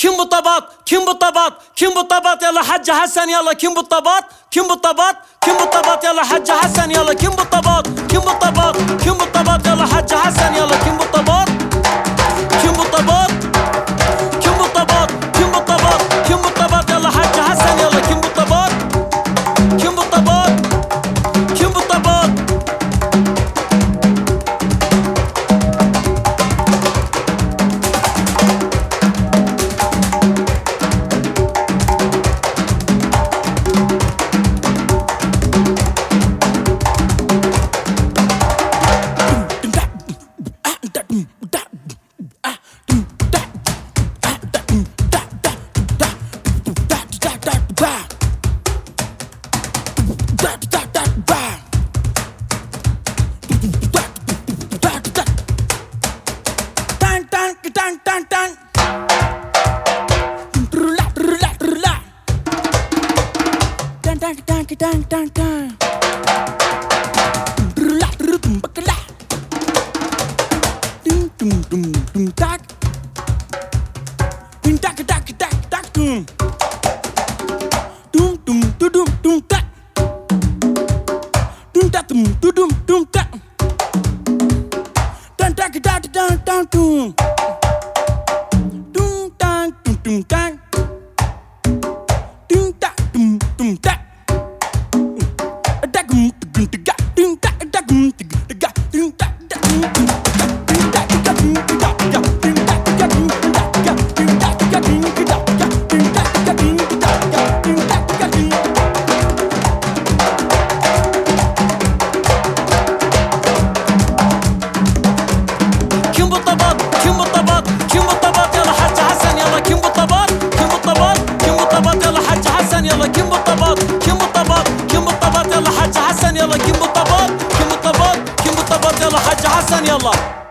كم بالطباط كم بالطباط كم بالطباط يلا حج حسن يلا كم بالطباط كم بالطباط كم بالطباط يلا حج حسن يلا كم بالطباط كم بالطباط كم بالطباط يلا حج حسن يلا كم بالطباط كم بالطباط كم بالطباط كم بالطباط كم بالطباط يلا حج حسن يلا كم بالطباط كم بالطباط كم بالطباط يلا كم بالطباط كم بالطباط كم بالطباط يلا حج حسن يلا كم بالطباط كم بالطباط كم بالطباط يلا حج حسن يلا